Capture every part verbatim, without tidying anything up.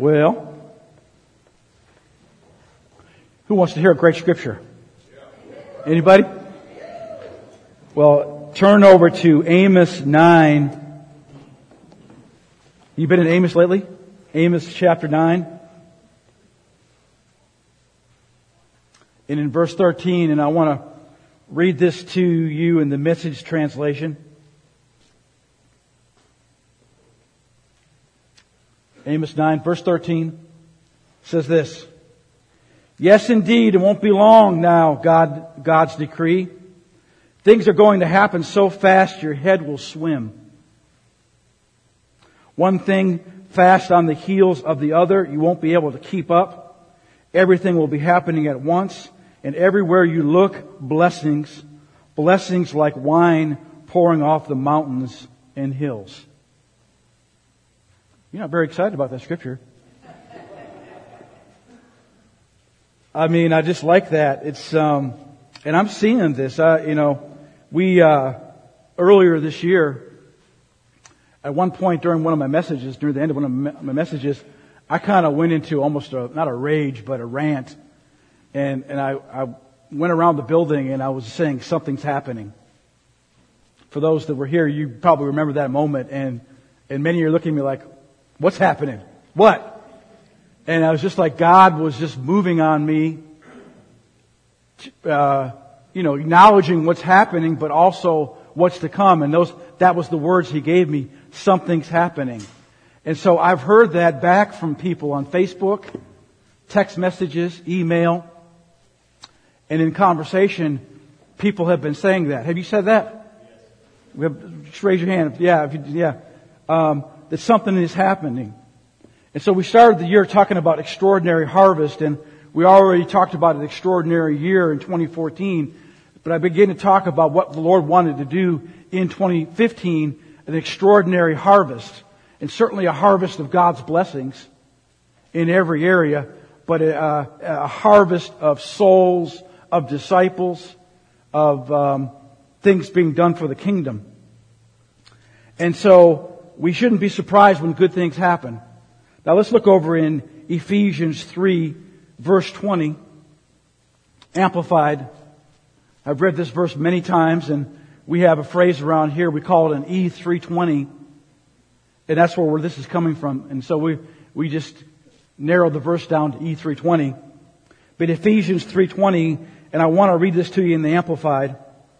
Well, who wants to hear a great scripture? Anybody? Well, turn over to Amos nine. You been in Amos lately? Amos chapter nine. And in verse thirteen, and I want to read this to you in the Message translation. Amos nine, verse thirteen says this. Yes, indeed, it won't be long now, God, God's decree. Things are going to happen so fast your head will swim. One thing fast on the heels of the other, you won't be able to keep up. Everything will be happening at once, and everywhere you look, blessings, blessings like wine pouring off the mountains and hills. You're not very excited about that scripture. I mean, I just like that. It's, um, and I'm seeing this, uh, you know, we, uh, earlier this year, at one point during one of my messages, near the end of one of my messages, I kind of went into almost a, not a rage, but a rant. And, and I, I went around the building and I was saying something's happening. For those that were here, you probably remember that moment, and, and many are looking at me like, what's happening? What? And I was just like, God was just moving on me, uh, you know, acknowledging what's happening, but also what's to come. And those, that was the words He gave me. Something's happening. And so I've heard that back from people on Facebook, text messages, email, and in conversation, people have been saying that. Have you said that? Yes. Just raise your hand. Yeah, if you, yeah. Um, that something is happening. And so we started the year talking about extraordinary harvest, and we already talked about an extraordinary year in twenty fourteen, but I began to talk about what the Lord wanted to do in twenty fifteen, an extraordinary harvest, and certainly a harvest of God's blessings in every area, but a, a harvest of souls, of disciples, of um, things being done for the kingdom. And so we shouldn't be surprised when good things happen. Now let's look over in Ephesians three, verse twenty, Amplified. I've read this verse many times, and we have a phrase around here, we call it an E three twenty, and that's where this is coming from. And so we we just narrowed the verse down to E three twenty. But Ephesians three twenty, and I want to read this to you in the Amplified.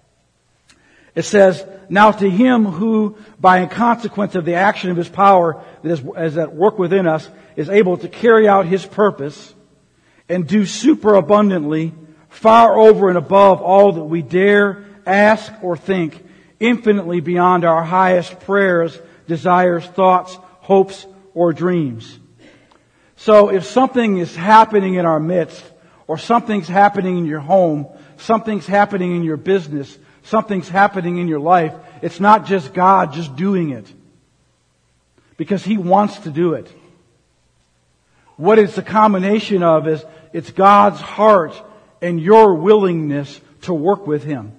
It says, now to Him who, by a consequence of the action of His power that is, is at work within us, is able to carry out His purpose and do superabundantly, far over and above all that we dare, ask, or think, infinitely beyond our highest prayers, desires, thoughts, hopes, or dreams. So if something is happening in our midst, or something's happening in your home, something's happening in your business, something's happening in your life, it's not just God just doing it. Because He wants to do it. What it's a combination of is, it's God's heart and your willingness to work with Him.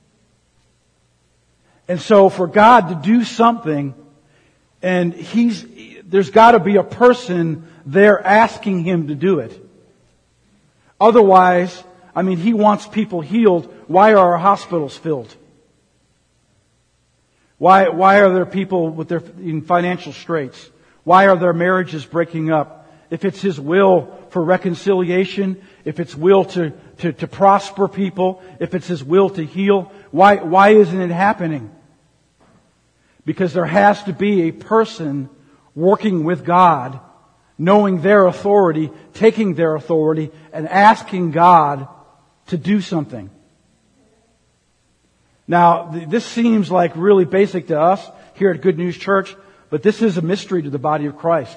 And so for God to do something, and He's, there's got to be a person there asking Him to do it. Otherwise, I mean, He wants people healed. Why are our hospitals filled? Why, why are there people with their, in financial straits? Why are their marriages breaking up? If it's His will for reconciliation, if it's will to, to, to prosper people, if it's His will to heal, why, why isn't it happening? Because there has to be a person working with God, knowing their authority, taking their authority, and asking God to do something. Now, this seems like really basic to us here at Good News Church, but this is a mystery to the body of Christ.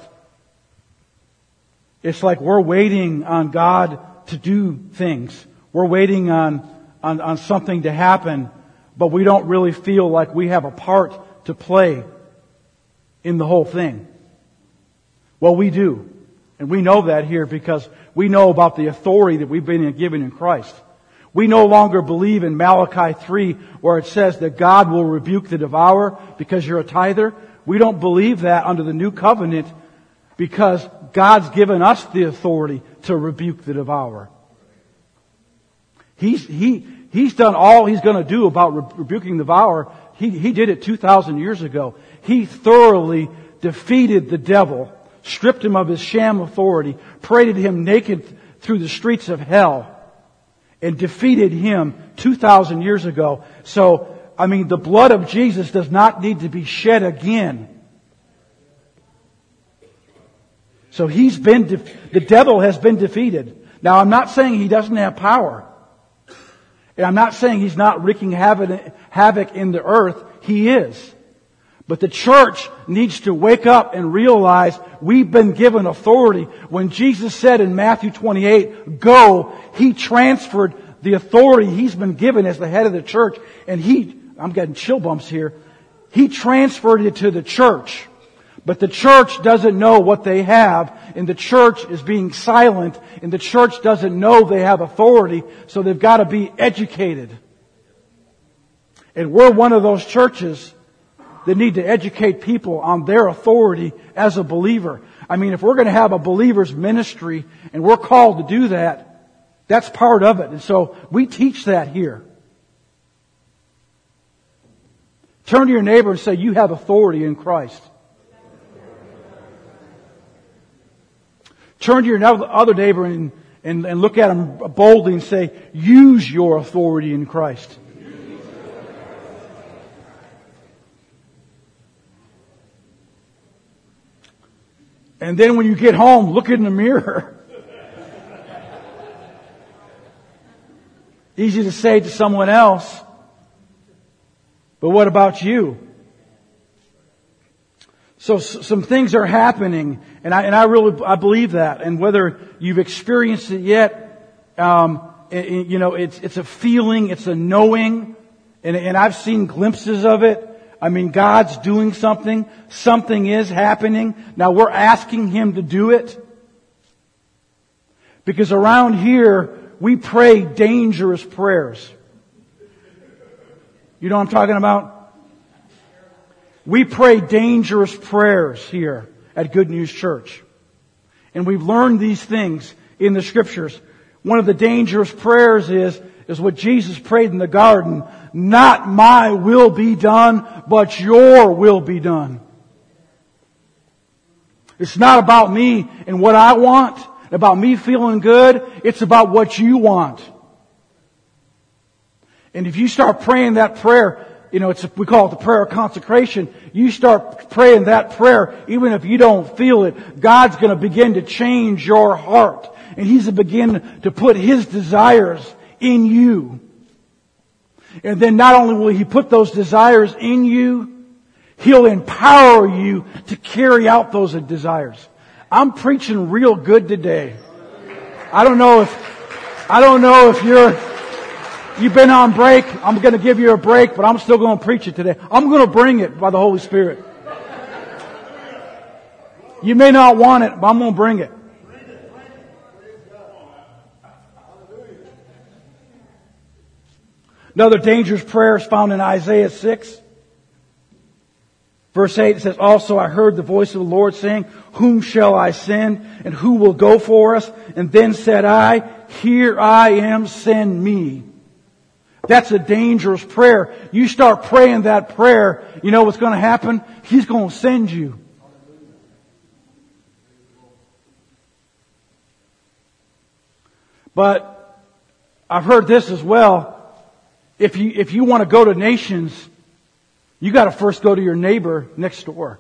It's like we're waiting on God to do things. We're waiting on, on, on something to happen, but we don't really feel like we have a part to play in the whole thing. Well, we do. And we know that here because we know about the authority that we've been given in Christ. We no longer believe in Malachi three where it says that God will rebuke the devourer because you're a tither. We don't believe that under the new covenant because God's given us the authority to rebuke the devourer. He's, he, he's done all He's going to do about re- rebuking the devourer. He, he did it two thousand years ago. He thoroughly defeated the devil, stripped him of his sham authority, paraded him naked through the streets of hell, and defeated him two thousand years ago. So, I mean, the blood of Jesus does not need to be shed again. So he's been, def- the devil has been defeated. Now, I'm not saying he doesn't have power. And I'm not saying he's not wreaking havoc in the earth. He is. But the church needs to wake up and realize we've been given authority. When Jesus said in Matthew twenty-eight, go, He transferred the authority He's been given as the head of the church. And He, I'm getting chill bumps here, He transferred it to the church. But the church doesn't know what they have, and the church is being silent, and the church doesn't know they have authority, so they've got to be educated. And we're one of those churches that need to educate people on their authority as a believer. I mean, if we're going to have a believer's ministry, and we're called to do that, that's part of it. And so we teach that here. Turn to your neighbor and say, you have authority in Christ. Turn to your other neighbor and, and, and look at him boldly and say, use your authority in Christ. And then when you get home, look in the mirror. Easy to say to someone else, but what about you? So some things are happening, and I and I really I believe that. And whether you've experienced it yet, um, it, you know, it's it's a feeling, it's a knowing, and and I've seen glimpses of it. I mean, God's doing something. Something is happening. Now we're asking Him to do it, because around here we pray dangerous prayers. You know what I'm talking about? We pray dangerous prayers here at Good News Church. And we've learned these things in the Scriptures. One of the dangerous prayers is, is what Jesus prayed in the garden. Not my will be done, but your will be done. It's not about me and what I want, about me feeling good. It's about what you want. And if you start praying that prayer, you know, it's, we call it the prayer of consecration. You start praying that prayer, even if you don't feel it, God's going to begin to change your heart. And He's going to begin to put His desires in you. And then not only will He put those desires in you, He'll empower you to carry out those desires. I'm preaching real good today. I don't know if, I don't know if you're, You've been on break. I'm going to give you a break, but I'm still going to preach it today. I'm going to bring it by the Holy Spirit. You may not want it, but I'm going to bring it. Another dangerous prayer is found in Isaiah six. Verse eight, it says, also I heard the voice of the Lord saying, whom shall I send, and who will go for us? And then said I, here I am, send me. That's a dangerous prayer. You start praying that prayer, you know what's going to happen? He's going to send you. But I've heard this as well. If you, if you want to go to nations, you got to first go to your neighbor next door.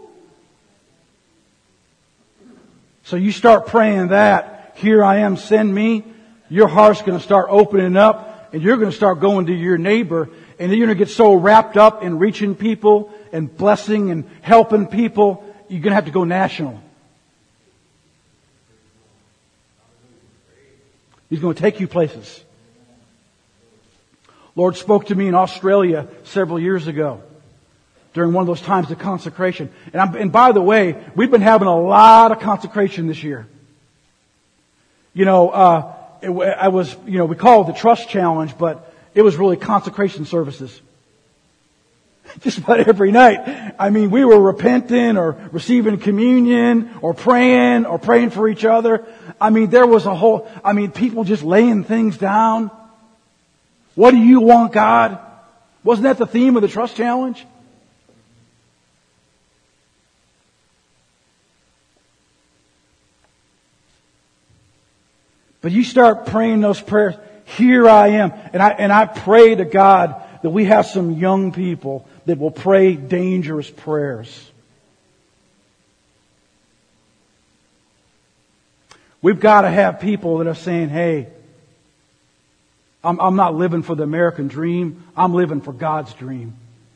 So you start praying that, here I am, send me. Your heart's going to start opening up. And you're going to start going to your neighbor, and then you're going to get so wrapped up in reaching people and blessing and helping people, you're going to have to go national. He's going to take you places. Lord spoke to me in Australia several years ago during one of those times of consecration. And, I'm, and by the way, we've been having a lot of consecration this year. You know, uh, It, I was, you know, we call it the Trust Challenge, but it was really consecration services. Just about every night. I mean, we were repenting or receiving communion or praying or praying for each other. I mean, there was a whole, I mean, people just laying things down. What do you want, God? Wasn't that the theme of the Trust Challenge? But you start praying those prayers, here I am. And I, and I pray to God that we have some young people that will pray dangerous prayers. We've got to have people that are saying, hey, I'm, I'm not living for the American dream. I'm living for God's dream.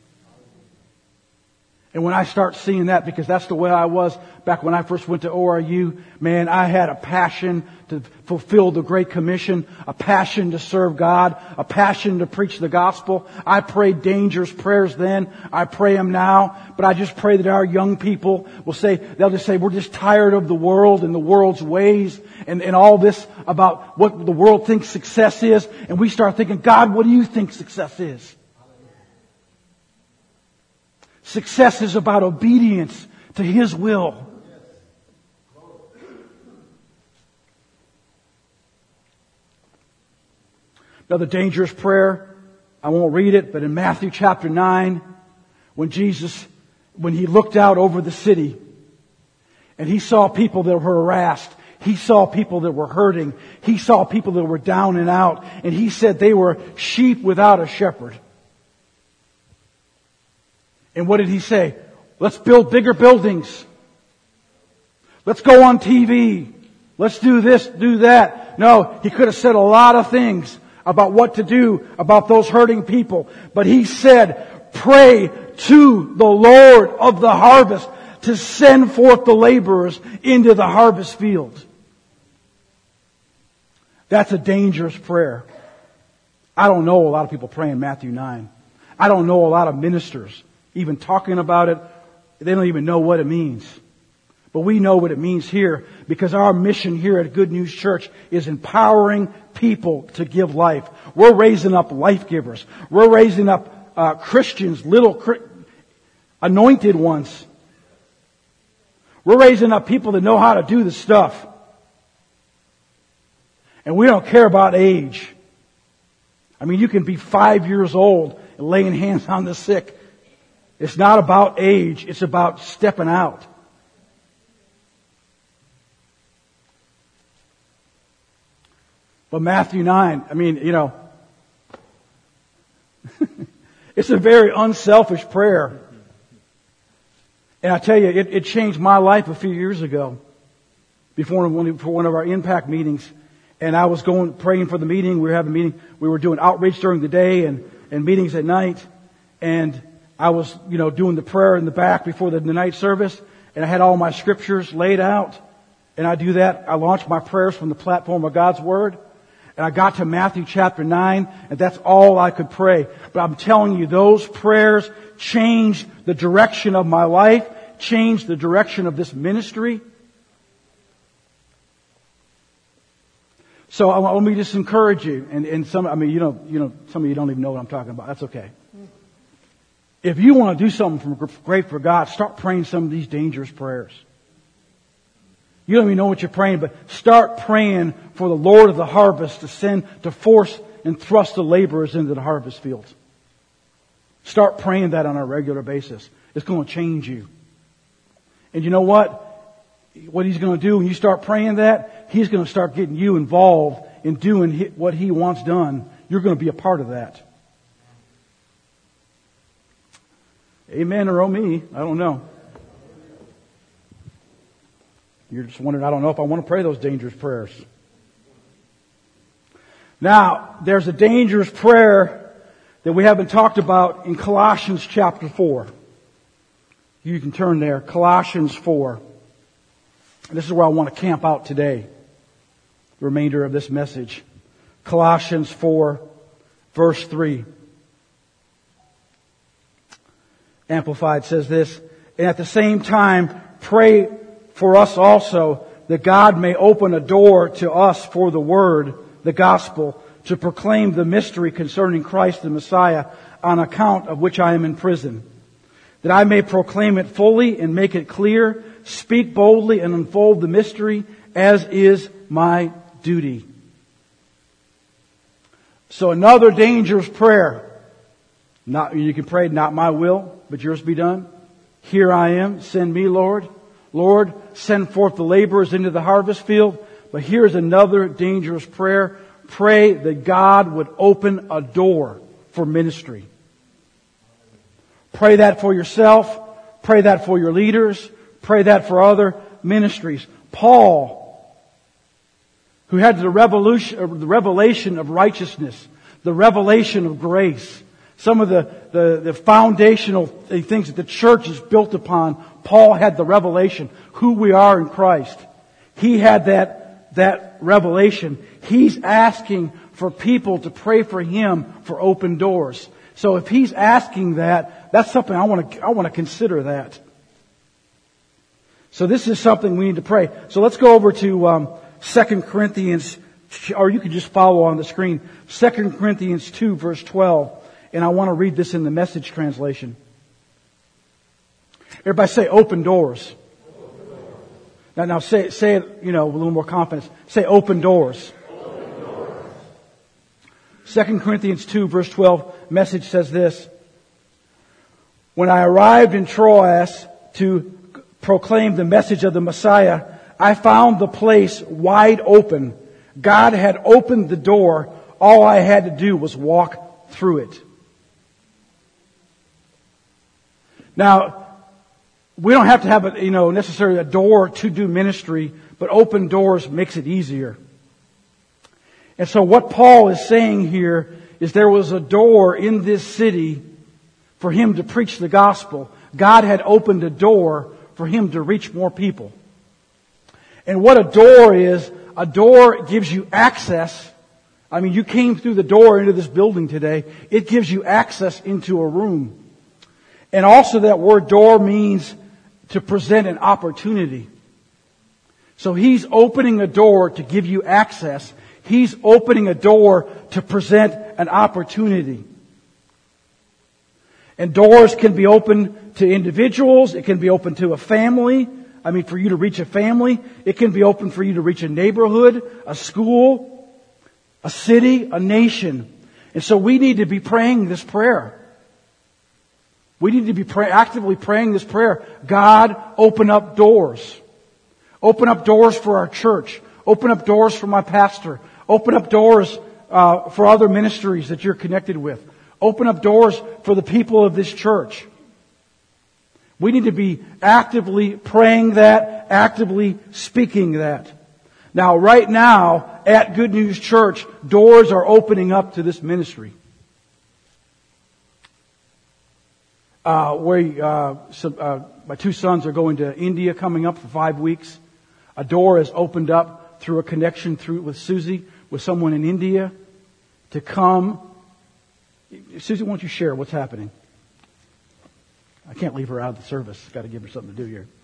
And when I start seeing that, because that's the way I was back when I first went to O R U, man, I had a passion to fulfill the Great Commission, a passion to serve God, a passion to preach the gospel. I prayed dangerous prayers then. I pray them now. But I just pray that our young people will say, they'll just say, we're just tired of the world and the world's ways and, and all this about what the world thinks success is. And we start thinking, God, what do you think success is? Success is about obedience to His will. Another dangerous prayer, I won't read it, but in Matthew chapter nine, when Jesus, when He looked out over the city and He saw people that were harassed, He saw people that were hurting, He saw people that were down and out, and He said they were sheep without a shepherd. And what did He say? Let's build bigger buildings. Let's go on T V. Let's do this, do that. No, He could have said a lot of things about what to do about those hurting people. But He said, pray to the Lord of the harvest to send forth the laborers into the harvest field. That's a dangerous prayer. I don't know a lot of people praying Matthew nine. I don't know a lot of ministers even talking about it. They don't even know what it means. But we know what it means here because our mission here at Good News Church is empowering people to give life. We're raising up life givers. We're raising up uh, Christians, little anointed ones. We're raising up people that know how to do the stuff. And we don't care about age. I mean, you can be five years old and laying hands on the sick. It's not about age. It's about stepping out. But Matthew nine, I mean, you know, it's a very unselfish prayer. And I tell you, it, it changed my life a few years ago before one, for one of our impact meetings. And I was going, praying for the meeting. We were having a meeting. We were doing outreach during the day and, and meetings at night. And I was, you know, doing the prayer in the back before the, the night service, and I had all my scriptures laid out. And I do that. I launch my prayers from the platform of God's Word. And I got to Matthew chapter nine, and that's all I could pray. But I'm telling you, those prayers changed the direction of my life, changed the direction of this ministry. So I, let me just encourage you, and, and some, I mean, you know, you know, some of you don't even know what I'm talking about. That's okay. If you want to do something from, great for God, start praying some of these dangerous prayers. You don't even know what you're praying, but start praying for the Lord of the harvest to send, to force and thrust the laborers into the harvest fields. Start praying that on a regular basis. It's going to change you. And you know what? What He's going to do when you start praying that, He's going to start getting you involved in doing what He wants done. You're going to be a part of that. Amen or oh me, I don't know. You're just wondering, I don't know if I want to pray those dangerous prayers. Now, there's a dangerous prayer that we haven't talked about in Colossians chapter four. You can turn there, Colossians four. This is where I want to camp out today, the remainder of this message. Colossians four, verse three. Amplified says this, and at the same time, pray for us also that God may open a door to us for the word, the gospel, to proclaim the mystery concerning Christ the Messiah, on account of which I am in prison, that I may proclaim it fully and make it clear, speak boldly and unfold the mystery, as is my duty. So another dangerous prayer. Not, you can pray, not my will, but yours be done. Here I am, send me, Lord. Lord, send forth the laborers into the harvest field. But here's another dangerous prayer. Pray that God would open a door for ministry. Pray that for yourself. Pray that for your leaders. Pray that for other ministries. Paul, who had the revolution, the revelation of righteousness, the revelation of grace, some of the, the, the foundational things that the church is built upon, Paul had the revelation, who we are in Christ. He had that, that revelation. He's asking for people to pray for him for open doors. So if he's asking that, that's something I want to, I want to consider that. So this is something we need to pray. So let's go over to, um, Second Corinthians, or you can just follow on the screen. Second Corinthians two verse twelve. And I want to read this in the Message translation. Everybody say open doors. Open doors. Now, now say, say it, you know, with a little more confidence. Say open doors. Open doors. Second Corinthians two verse twelve, Message says this. When I arrived in Troas to proclaim the message of the Messiah, I found the place wide open. God had opened the door. All I had to do was walk through it. Now, we don't have to have a, you know, necessarily a door to do ministry, but open doors makes it easier. And so what Paul is saying here is there was a door in this city for him to preach the gospel. God had opened a door for him to reach more people. And what a door is, a door gives you access. I mean, you came through the door into this building today. It gives you access into a room. And also that word door means to present an opportunity. So he's opening a door to give you access. He's opening a door to present an opportunity. And doors can be open to individuals. It can be open to a family. I mean, for you to reach a family. It can be open for you to reach a neighborhood, a school, a city, a nation. And so we need to be praying this prayer. We need to be pray, actively praying this prayer. God, open up doors. Open up doors for our church. Open up doors for my pastor. Open up doors uh, for other ministries that you're connected with. Open up doors for the people of this church. We need to be actively praying that, actively speaking that. Now, right now, at Good News Church, doors are opening up to this ministry. Uh, where uh, so, uh, my two sons are going to India coming up for five weeks. A door has opened up through a connection through with Susie, with someone in India, to come. Susie, why don't you share what's happening? I can't leave her out of the service. Got to give her something to do here.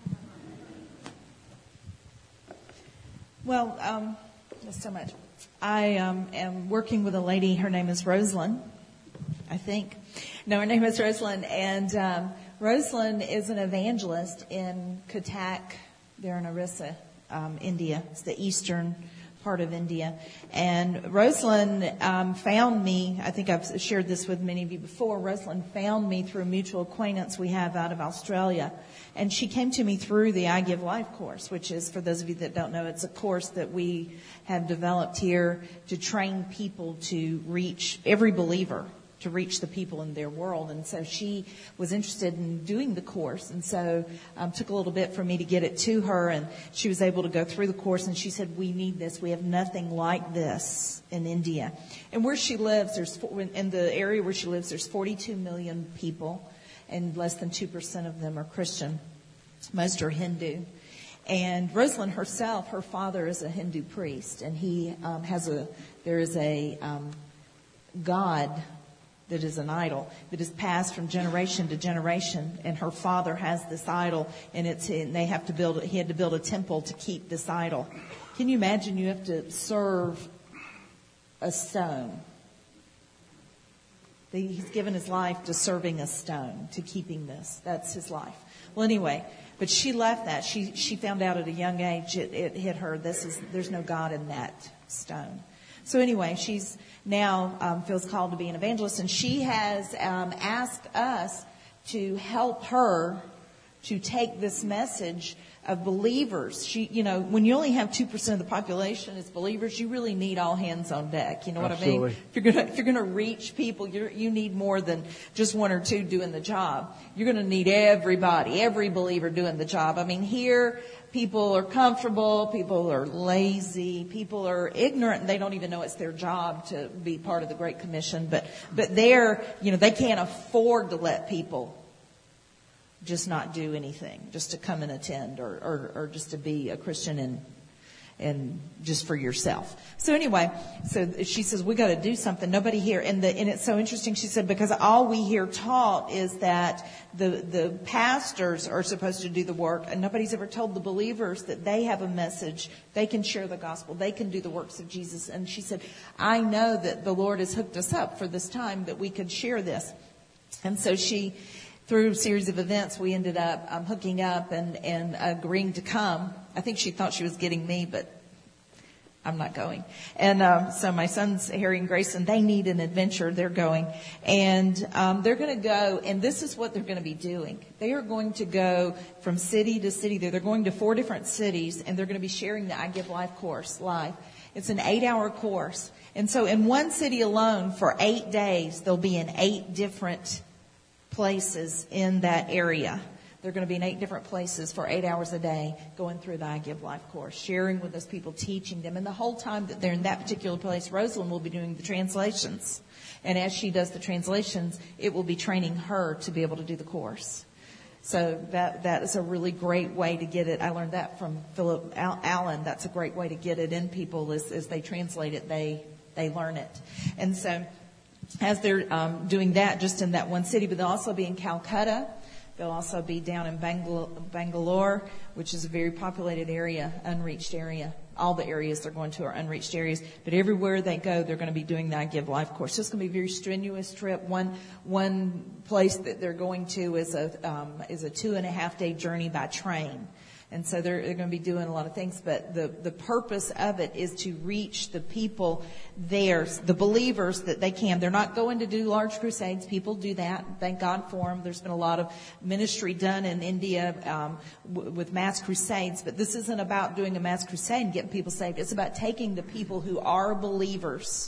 Well, um, there's so much. I um, am working with a lady. Her name is Rosalind, I think. No, her name is Rosalind. And um, Rosalind is an evangelist in Cuttack, there in Orissa, um, India. It's the eastern part of India. And Rosalind um, found me, I think I've shared this with many of you before, Rosalind found me through a mutual acquaintance we have out of Australia. And she came to me through the I Give Life course, which is, for those of you that don't know, it's a course that we have developed here to train people to reach every believer, to reach the people in their world. And so she was interested in doing the course. And so um, took a little bit for me to get it to her. And she was able to go through the course. And she said, we need this. We have nothing like this in India. And where she lives, there's in the area where she lives, there's forty-two million people. And less than two percent of them are Christian. Most are Hindu. And Rosalind herself, her father is a Hindu priest. And he um, has a, there is a um, God that is an idol that is passed from generation to generation, and her father has this idol, and it's and they have to build. He had to build a temple to keep this idol. Can you imagine? You have to serve a stone. He's given his life to serving a stone, to keeping this. That's his life. Well, anyway, but she left that. She she found out at a young age, it, it hit her, this is there's no God in that stone. So anyway, she's now um, feels called to be an evangelist, and she has um, asked us to help her to take this message of believers. She, you know, when you only have two percent of the population as believers, you really need all hands on deck. You know what Absolutely. I mean? If you're gonna, if you're gonna reach people, you you need more than just one or two doing the job. You're gonna need everybody, every believer doing the job. I mean, here, people are comfortable, people are lazy, people are ignorant, and they don't even know it's their job to be part of the Great Commission. But, but they're, you know, they can't afford to let people just not do anything, just to come and attend, or, or, or just to be a Christian and and just for yourself. So anyway, so she says, we got to do something. Nobody here, and the and it's so interesting. She said, because all we hear taught is that the the pastors are supposed to do the work, and nobody's ever told the believers that they have a message, they can share the gospel, they can do the works of Jesus. And she said, I know that the Lord has hooked us up for this time that we could share this. And so she, through a series of events, we ended up um, hooking up and, and agreeing to come. I think she thought she was getting me, but I'm not going. And um, so my sons, Harry and Grayson, they need an adventure. They're going. And um, they're going to go, and this is what they're going to be doing. They are going to go from city to city. They're going to four different cities, and they're going to be sharing the I Give Life course live. It's an eight-hour course. And so in one city alone, for eight days, they'll be in eight different places in that area. They're going to be in eight different places for eight hours a day going through the I Give Life course, sharing with those people, teaching them. And the whole time that they're in that particular place, Rosalind will be doing the translations. And as she does the translations, it will be training her to be able to do the course. So that that is a really great way to get it. I learned that from Philip Allen. That's a great way to get it in people is as they translate it, they they learn it. And so as they're um, doing that just in that one city, but they'll also be in Calcutta. They'll also be down in Bangalore, Bangalore, which is a very populated area, unreached area. All the areas they're going to are unreached areas. But everywhere they go, they're going to be doing the I Give Life course. It's going to be a very strenuous trip. One one place that they're going to is a um, is a two and a half day journey by train. And so they're, they're going to be doing a lot of things, but the, the purpose of it is to reach the people there, the believers that they can. They're not going to do large crusades. People do that. Thank God for them. There's been a lot of ministry done in India um, w- with mass crusades, but this isn't about doing a mass crusade and getting people saved. It's about taking the people who are believers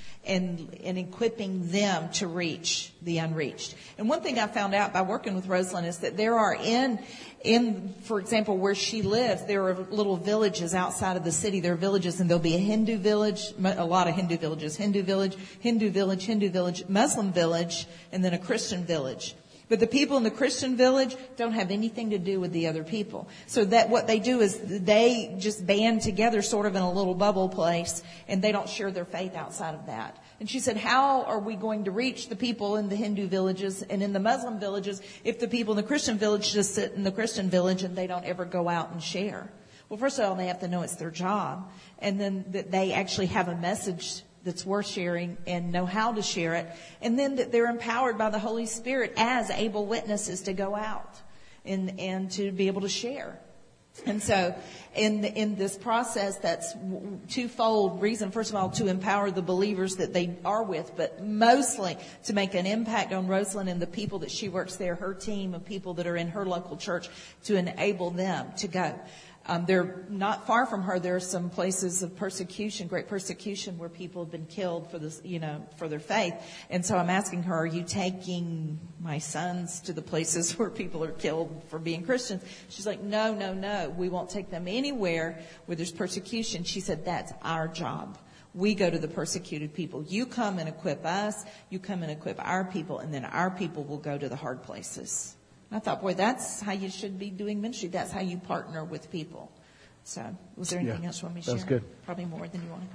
and, and equipping them to reach the unreached. And one thing I found out by working with Rosalind is that there are in, in, for example, where she lives, there are little villages outside of the city. There are villages, and there'll be a Hindu village, a lot of Hindu villages, Hindu village, Hindu village, Hindu village, Muslim village, and then a Christian village. But the people in the Christian village don't have anything to do with the other people. So that what they do is they just band together sort of in a little bubble place, and they don't share their faith outside of that. And she said, how are we going to reach the people in the Hindu villages and in the Muslim villages if the people in the Christian village just sit in the Christian village and they don't ever go out and share? Well, first of all, they have to know it's their job, and then that they actually have a message that's worth sharing and know how to share it, and then that they're empowered by the Holy Spirit as able witnesses to go out and and to be able to share. And so in in this process, that's twofold reason. First of all, to empower the believers that they are with, but mostly to make an impact on Rosalind and the people that she works there, her team of people that are in her local church, to enable them to go. Um, they're not far from her. There are some places of persecution, great persecution, where people have been killed for this, you know, for their faith. And so I'm asking her, are you taking my sons to the places where people are killed for being Christians? She's like, no, no, no. We won't take them anywhere where there's persecution. She said, that's our job. We go to the persecuted people. You come and equip us. You come and equip our people, and then our people will go to the hard places. I thought, boy, that's how you should be doing ministry. That's how you partner with people. So, was there anything yeah, else you want me to share? That's good. Probably more than you wanted.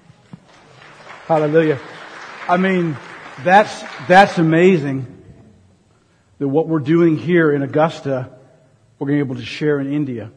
Hallelujah. I mean, that's that's amazing that what we're doing here in Augusta, we're going to be able to share in India.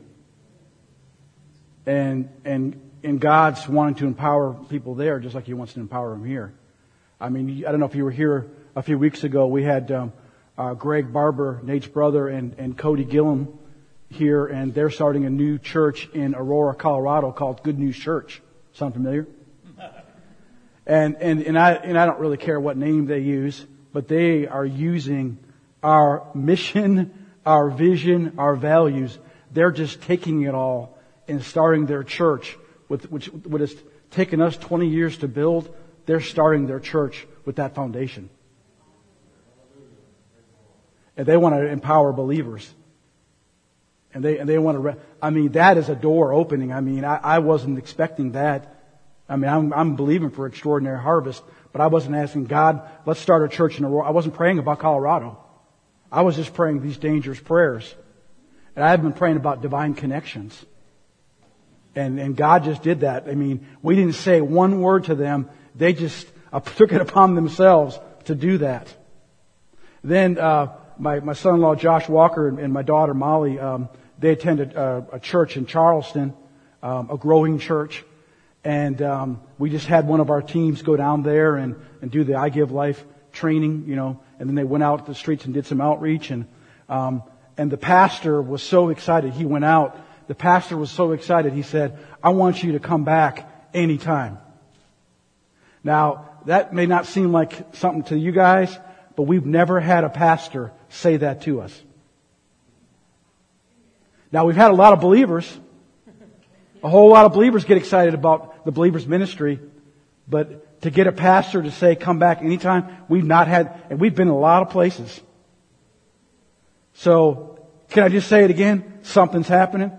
And and and God's wanting to empower people there just like He wants to empower them here. I mean, I don't know if you were here a few weeks ago. We had um, uh, Greg Barber, Nate's brother, and, and Cody Gillum here, and they're starting a new church in Aurora, Colorado called Good News Church. Sound familiar? And, and, and I, and I don't really care what name they use, but they are using our mission, our vision, our values. They're just taking it all and starting their church with, which, what has taken us twenty years to build. They're starting their church with that foundation. And they want to empower believers. And they, and they want to, re- I mean, that is a door opening. I mean, I, I wasn't expecting that. I mean, I'm, I'm believing for extraordinary harvest, but I wasn't asking God, let's start a church in Aurora. I wasn't praying about Colorado. I was just praying these dangerous prayers. And I've been praying about divine connections. And, and God just did that. I mean, we didn't say one word to them. They just uh, took it upon themselves to do that. Then, uh, my, my son-in-law Josh Walker and, and my daughter Molly, um, they attended a, a church in Charleston, um, a growing church. And um, we just had one of our teams go down there and, and do the I Give Life training, you know. And then they went out to the streets and did some outreach. And um, and the pastor was so excited. He went out. The pastor was so excited. He said, "I want you to come back anytime." Now, that may not seem like something to you guys, but we've never had a pastor say that to us. Now, we've had a lot of believers. A whole lot of believers get excited about the believers' ministry, but to get a pastor to say, come back anytime, we've not had, and we've been in a lot of places. So, can I just say it again? Something's happening.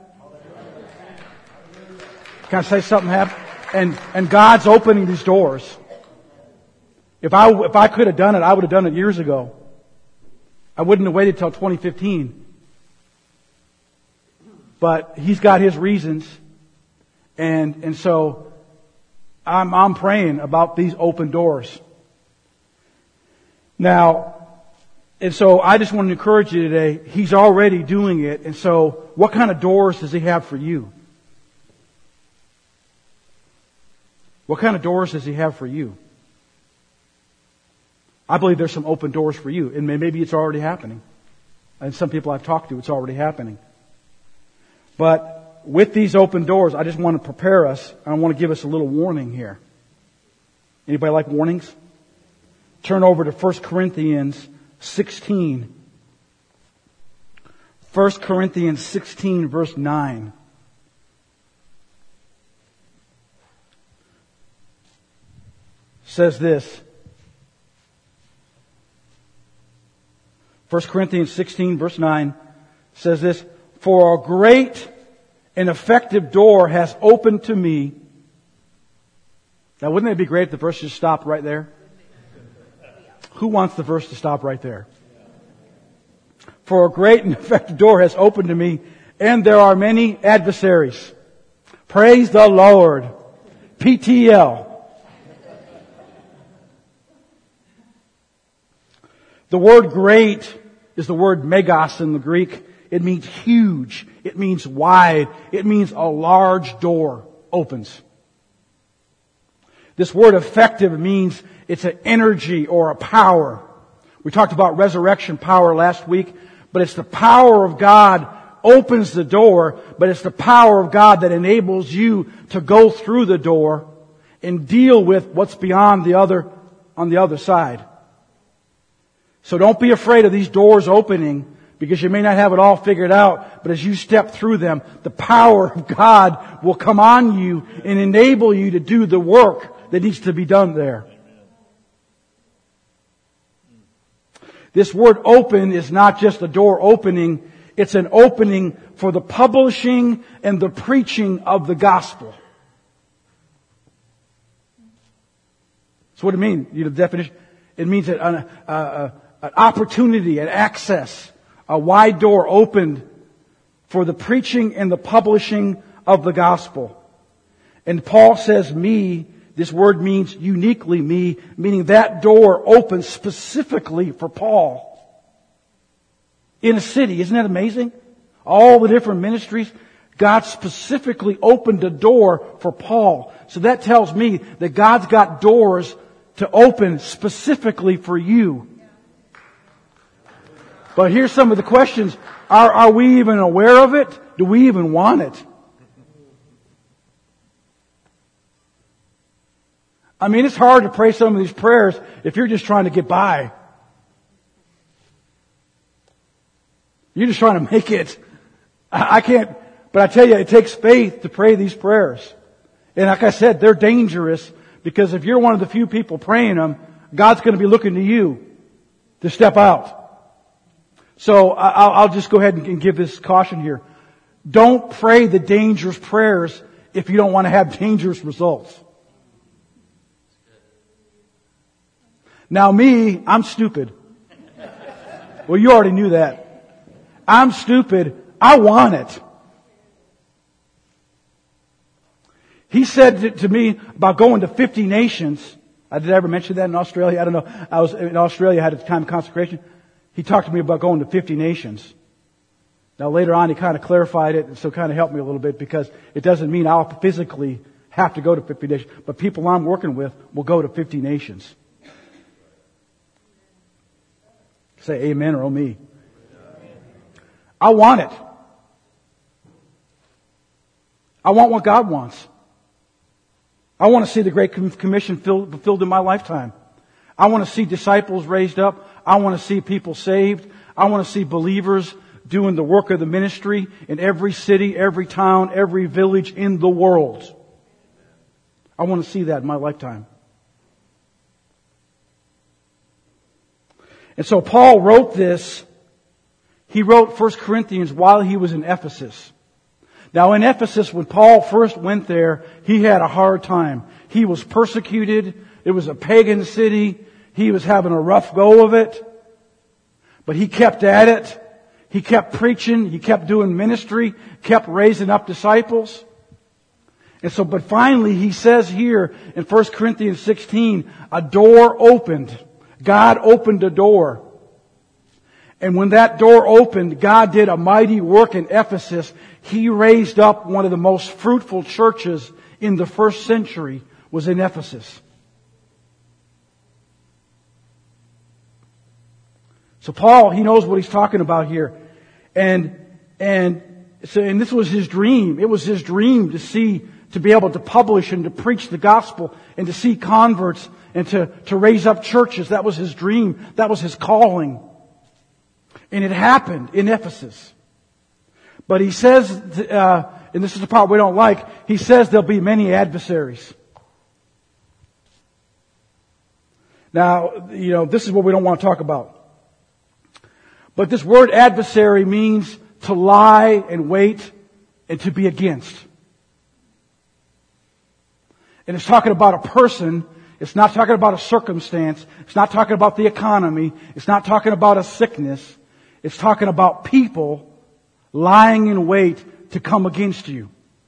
Can I say something happened? And, and God's opening these doors. If I, if I could have done it, I would have done it years ago. I wouldn't have waited till twenty fifteen. But He's got His reasons. And, and so, I'm, I'm praying about these open doors. Now, and so I just want to encourage you today, He's already doing it. And so, what kind of doors does He have for you? What kind of doors does He have for you? I believe there's some open doors for you. And maybe it's already happening. And some people I've talked to, it's already happening. But with these open doors, I just want to prepare us. I want to give us a little warning here. Anybody like warnings? Turn over to First Corinthians sixteen. First Corinthians sixteen, verse nine. Says this. First Corinthians sixteen, verse nine says this. For a great and effective door has opened to me. Now, wouldn't it be great if the verse just stopped right there? Who wants the verse to stop right there? For a great and effective door has opened to me, and there are many adversaries. Praise the Lord. P T L. The word great is the word megas in the Greek. It means huge. It means wide. It means a large door opens. This word effective means it's an energy or a power. We talked about resurrection power last week, but it's the power of God opens the door, but it's the power of God that enables you to go through the door and deal with what's beyond the other, on the other side. So don't be afraid of these doors opening, because you may not have it all figured out, but as you step through them, the power of God will come on you and enable you to do the work that needs to be done there. This word open is not just a door opening, it's an opening for the publishing and the preaching of the gospel. So what do you mean? You know, the definition? It means an, an, an opportunity, an access. A wide door opened for the preaching and the publishing of the gospel. And Paul says me, this word means uniquely me, meaning that door opened specifically for Paul. In a city, isn't that amazing? All the different ministries, God specifically opened a door for Paul. So that tells me that God's got doors to open specifically for you. But here's some of the questions. Are, are we even aware of it? Do we even want it? I mean, it's hard to pray some of these prayers if you're just trying to get by. You're just trying to make it. I can't, but I tell you, it takes faith to pray these prayers. And like I said, they're dangerous because if you're one of the few people praying them, God's going to be looking to you to step out. So I'll just go ahead and give this caution here. Don't pray the dangerous prayers if you don't want to have dangerous results. Now me, I'm stupid. Well, you already knew that. I'm stupid. I want it. He said to me about going to fifty nations. I did I ever mention that in Australia? I don't know. I was in Australia, I had a time of consecration. He talked to me about going to fifty nations. Now later on he kind of clarified it, and so kind of helped me a little bit because it doesn't mean I'll physically have to go to fifty nations. But people I'm working with will go to fifty nations. Say amen or oh me. I want it. I want what God wants. I want to see the Great Commission fulfilled in my lifetime. I want to see disciples raised up. I want to see people saved. I want to see believers doing the work of the ministry in every city, every town, every village in the world. I want to see that in my lifetime. And so Paul wrote this. He wrote First Corinthians while he was in Ephesus. Now in Ephesus, when Paul first went there, he had a hard time. He was persecuted. It was a pagan city. He was having a rough go of it. But he kept at it. He kept preaching. He kept doing ministry. Kept raising up disciples. And so, but finally he says here in First Corinthians sixteen, a door opened. God opened a door. And when that door opened, God did a mighty work in Ephesus. He raised up one of the most fruitful churches in the first century was in Ephesus. So Paul, he knows what he's talking about here. And, and, so, and this was his dream. It was his dream to see, to be able to publish and to preach the gospel and to see converts and to, to raise up churches. That was his dream. That was his calling. And it happened in Ephesus. But he says, uh, and this is the part we don't like, he says there'll be many adversaries. Now, you know, this is what we don't want to talk about. But this word adversary means to lie and wait and to be against. And it's talking about a person. It's not talking about a circumstance. It's not talking about the economy. It's not talking about a sickness. It's talking about people lying in wait to come against you.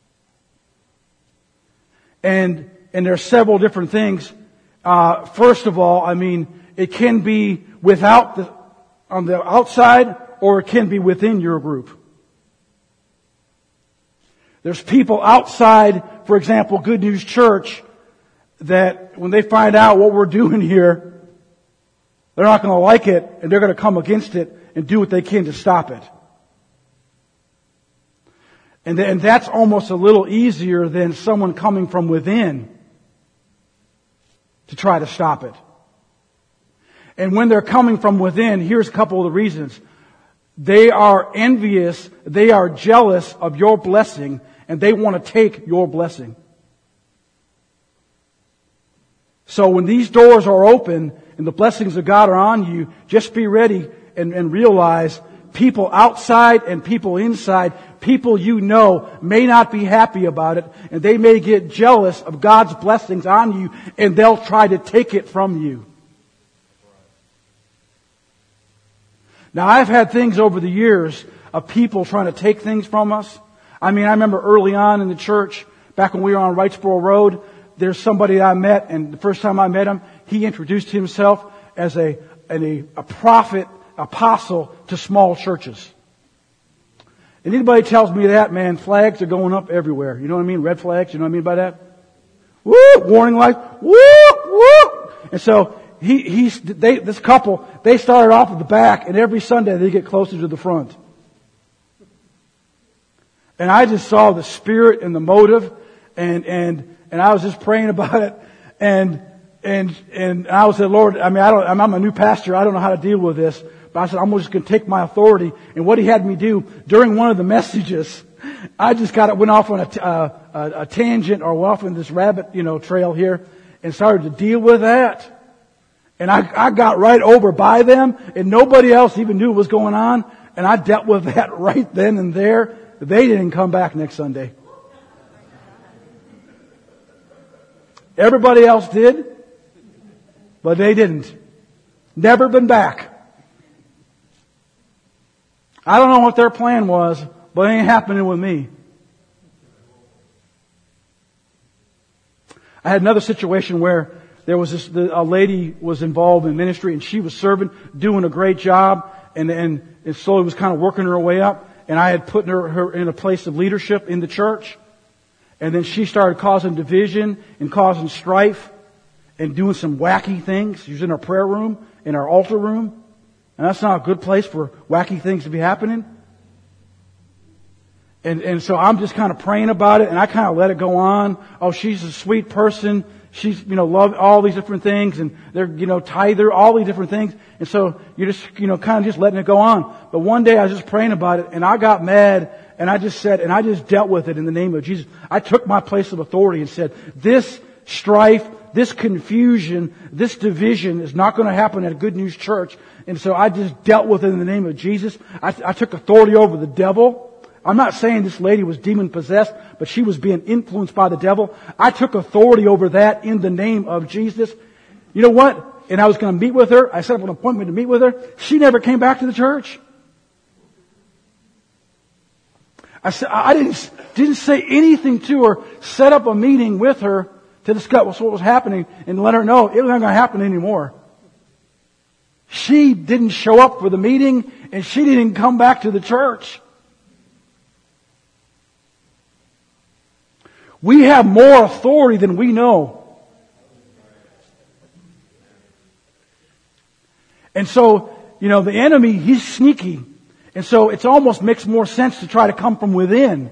And, and there are several different things. Uh, first of all, I mean, it can be without the, on the outside, or it can be within your group. There's people outside, for example, Good News Church, that when they find out what we're doing here, they're not going to like it, and they're going to come against it and do what they can to stop it. And, th- and that's almost a little easier than someone coming from within to try to stop it. And when they're coming from within, here's a couple of the reasons. They are envious, they are jealous of your blessing, and they want to take your blessing. So when these doors are open and the blessings of God are on you, just be ready and, and realize people outside and people inside, people you know may not be happy about it, and they may get jealous of God's blessings on you, and they'll try to take it from you. Now, I've had things over the years of people trying to take things from us. I mean, I remember early on in the church, back when we were on Wrightsboro Road, there's somebody I met, and the first time I met him, he introduced himself as a, a, a prophet, apostle to small churches. And anybody tells me that, man, flags are going up everywhere. You know what I mean? Red flags, you know what I mean by that? Woo! Warning lights. Woo! Woo! And so he, he's, they, this couple, they started off at the back, and every Sunday they get closer to the front. And I just saw the spirit and the motive, and, and, and I was just praying about it, and, and, and I was said, Lord, I mean, I don't, I'm, I'm a new pastor, I don't know how to deal with this, but I said, I'm just going to take my authority. And what he had me do during one of the messages, I just got it, went off on a, uh, a, a tangent or went off on this rabbit, you know, trail here and started to deal with that. And I, I got right over by them and nobody else even knew what was going on. And I dealt with that right then and there. They didn't come back next Sunday. Everybody else did, but they didn't. Never been back. I don't know what their plan was, but it ain't happening with me. I had another situation where there was this, the, a lady was involved in ministry and she was serving, doing a great job, and, and, and slowly was kind of working her way up. And I had put her, her in a place of leadership in the church. And then she started causing division and causing strife and doing some wacky things. She was in our prayer room, in our altar room. And that's not a good place for wacky things to be happening. And, and so I'm just kind of praying about it, and I kind of let it go on. Oh, she's a sweet person. She's, you know, love all these different things, and they're, you know, tither, all these different things. And so you're just, you know, kind of just letting it go on. But one day I was just praying about it, and I got mad, and I just said, and I just dealt with it in the name of Jesus. I took my place of authority and said, this strife, this confusion, this division is not going to happen at a Good News Church. And so I just dealt with it in the name of Jesus. I, I took authority over the devil. I'm not saying this lady was demon possessed, but she was being influenced by the devil. I took authority over that in the name of Jesus. You know what? And I was going to meet with her. I set up an appointment to meet with her. She never came back to the church. I said, I didn't, didn't say anything to her, set up a meeting with her to discuss what was happening and let her know it wasn't going to happen anymore. She didn't show up for the meeting and she didn't come back to the church. We have more authority than we know. And so, you know, the enemy, he's sneaky. And so it almost makes more sense to try to come from within.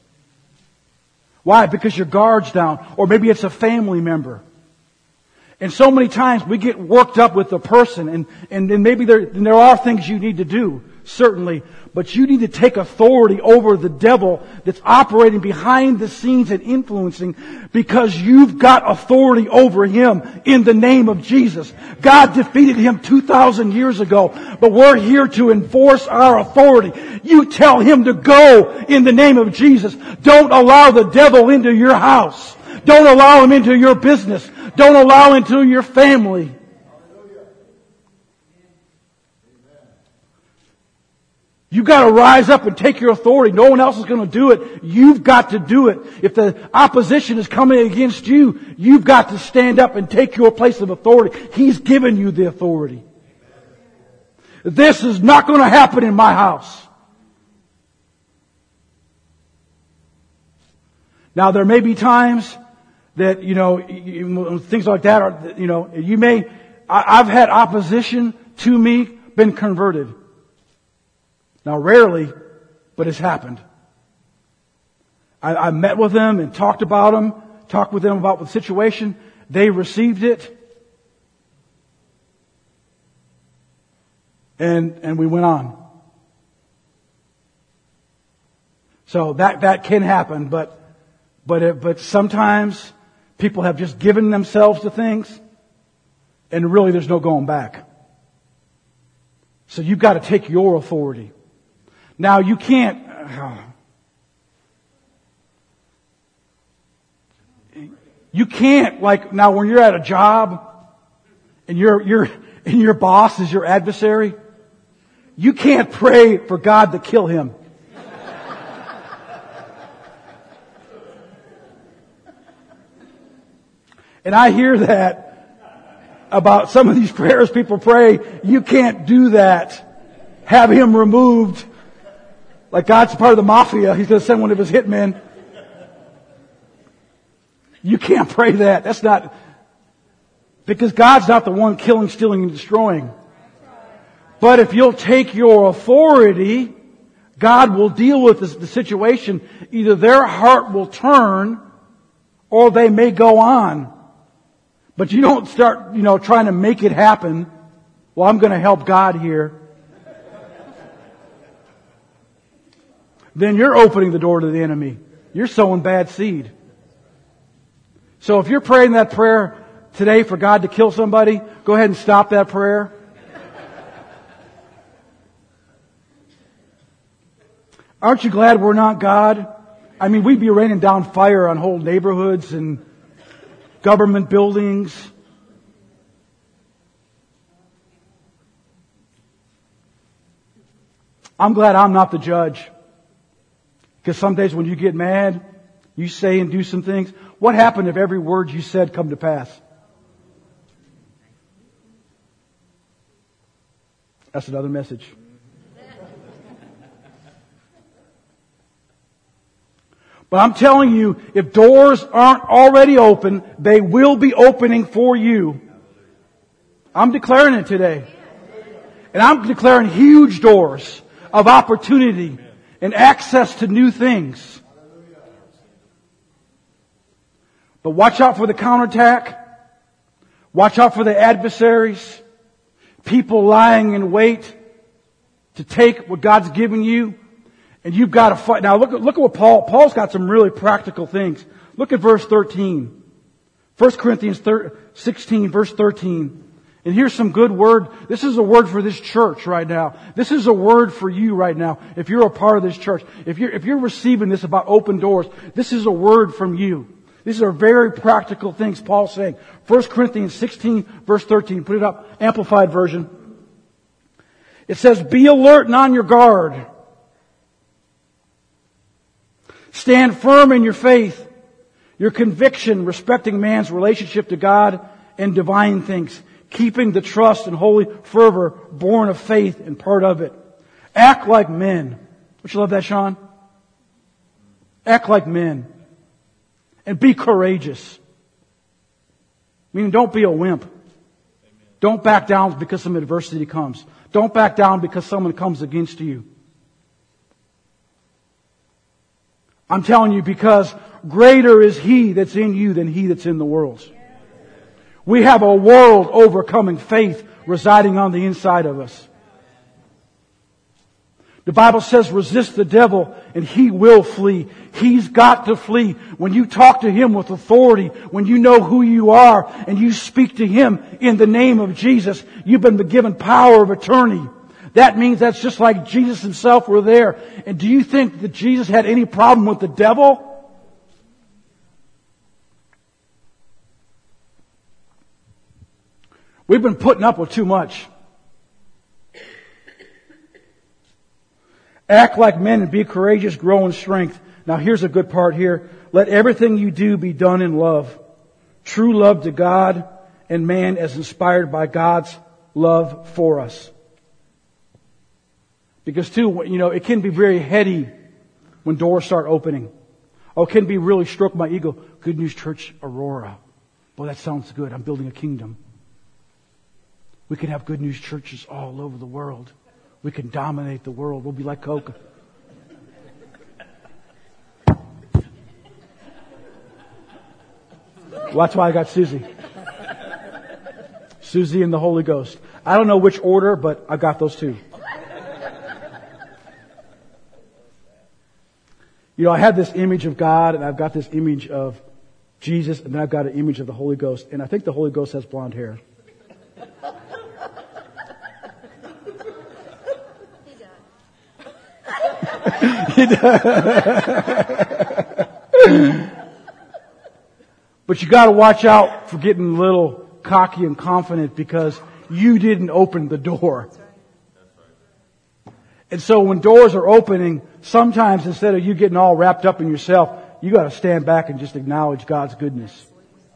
Why? Because your guard's down. Or maybe it's a family member. And so many times we get worked up with the person, and, and, and maybe there, and there are things you need to do, certainly, but you need to take authority over the devil that's operating behind the scenes and influencing, because you've got authority over him in the name of Jesus. God defeated him two thousand years ago, but we're here to enforce our authority. You tell him to go in the name of Jesus. Don't allow the devil into your house. Don't allow him into your business. Don't allow him into your family. You've got to rise up and take your authority. No one else is going to do it. You've got to do it. If the opposition is coming against you, you've got to stand up and take your place of authority. He's given you the authority. This is not going to happen in my house. Now, there may be times that, you know, you, things like that are, you know, you may, I, I've had opposition to me, been converted. Now, rarely, but it's happened. I, I met with them and talked about them, talked with them about the situation. They received it. And, and we went on. So that, that can happen, but, but, it, but sometimes people have just given themselves to things, and really there's no going back. So you've got to take your authority. Now you can't, uh, you can't, like, now when you're at a job and your, your, and your boss is your adversary, you can't pray for God to kill him. And I hear that about some of these prayers people pray. You can't do that. Have him removed. Like God's part of the mafia. He's going to send one of his hitmen. You can't pray that. That's not. Because God's not the one killing, stealing, and destroying. But if you'll take your authority, God will deal with the, the situation. Either their heart will turn or they may go on. But you don't start, you know, trying to make it happen. Well, I'm going to help God here. Then you're opening the door to the enemy. You're sowing bad seed. So if you're praying that prayer today for God to kill somebody, go ahead and stop that prayer. Aren't you glad we're not God? I mean, we'd be raining down fire on whole neighborhoods and government buildings. I'm glad I'm not the judge. Because some days when you get mad, you say and do some things. What happened if every word you said come to pass? That's another message. But I'm telling you, if doors aren't already open, they will be opening for you. I'm declaring it today. And I'm declaring huge doors of opportunity and access to new things. But watch out for the counterattack. Watch out for the adversaries. People lying in wait to take what God's given you. And you've got to fight. Now look at, look at what Paul, Paul's got some really practical things. Look at verse thirteen. First Corinthians sixteen, verse thirteen. And here's some good word. This is a word for this church right now. This is a word for you right now. If you're a part of this church, if you're, if you're receiving this about open doors, this is a word from you. These are very practical things Paul's saying. First Corinthians sixteen, verse thirteen. Put it up. Amplified version. It says, be alert and on your guard. Stand firm in your faith, your conviction respecting man's relationship to God and divine things, keeping the trust and holy fervor born of faith and part of it. Act like men. Don't you love that, Sean? Act like men. And be courageous. Meaning don't be a wimp. Don't back down because some adversity comes. Don't back down because someone comes against you. I'm telling you, because greater is He that's in you than he that's in the world. We have a world overcoming faith residing on the inside of us. The Bible says resist the devil and he will flee. He's got to flee. When you talk to him with authority, when you know who you are and you speak to him in the name of Jesus, you've been given power of attorney. That means that's just like Jesus himself were there. And do you think that Jesus had any problem with the devil? We've been putting up with too much. Act like men and be courageous, grow in strength. Now here's a good part here. Let everything you do be done in love. True love to God and man as inspired by God's love for us. Because too, you know, it can be very heady when doors start opening. Oh, it can be really stroke my ego. Good News Church Aurora. Boy, that sounds good. I'm building a kingdom. We can have Good News churches all over the world. We can dominate the world. We'll be like Coke. Well, that's why I got Susie. Susie and the Holy Ghost. I don't know which order, but I got those two. You know, I have this image of God, and I've got this image of Jesus, and then I've got an image of the Holy Ghost. And I think the Holy Ghost has blonde hair. He does. But you got to watch out for getting a little cocky and confident because you didn't open the door. And so when doors are opening, sometimes instead of you getting all wrapped up in yourself, you got to stand back and just acknowledge God's goodness.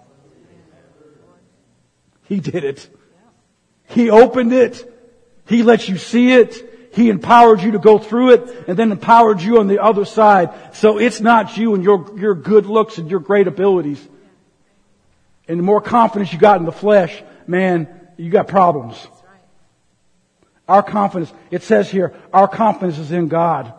He did it. He opened it. He let you see it. He empowered you to go through it and then empowered you on the other side. So it's not you and your, your good looks and your great abilities. And the more confidence you got in the flesh, man, you got problems. Our confidence, it says here, our confidence is in God.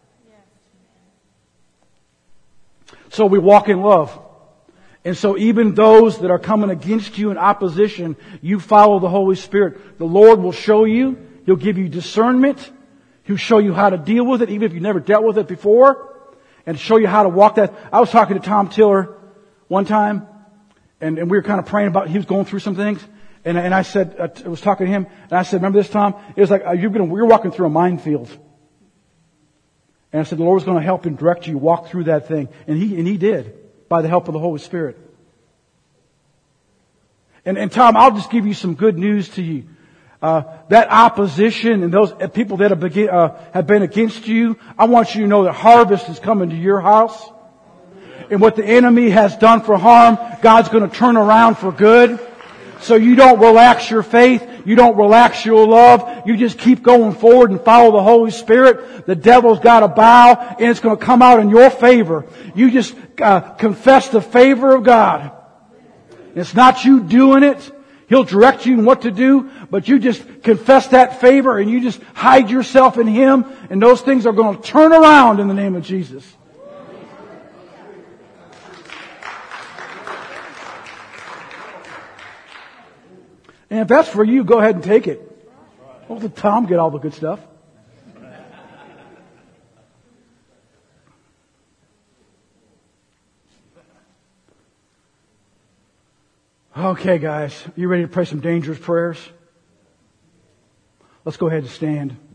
So we walk in love. And so even those that are coming against you in opposition, you follow the Holy Spirit. The Lord will show you. He'll give you discernment. He'll show you how to deal with it, even if you've never dealt with it before, and show you how to walk that. I was talking to Tom Tiller one time, and, and we were kind of praying about, he was going through some things, and, and I said, I was talking to him, and I said, remember this, Tom? It was like, uh, you're gonna, we're walking through a minefield. And I said, the Lord was going to help and direct you, walk through that thing. And He, and He did, by the help of the Holy Spirit. And, and Tom, I'll just give you some good news to you. Uh, that opposition and those people that have, begin, uh, have been against you, I want you to know that harvest is coming to your house. And what the enemy has done for harm, God's going to turn around for good. So you don't relax your faith. You don't relax your love. You just keep going forward and follow the Holy Spirit. The devil's got to bow, and it's going to come out in your favor. You just uh, confess the favor of God. It's not you doing it. He'll direct you in what to do, but you just confess that favor and you just hide yourself in Him, and those things are going to turn around in the name of Jesus. And if that's for you, go ahead and take it. Don't let Tom get all the good stuff. Okay, guys, you ready to pray some dangerous prayers? Let's go ahead and stand.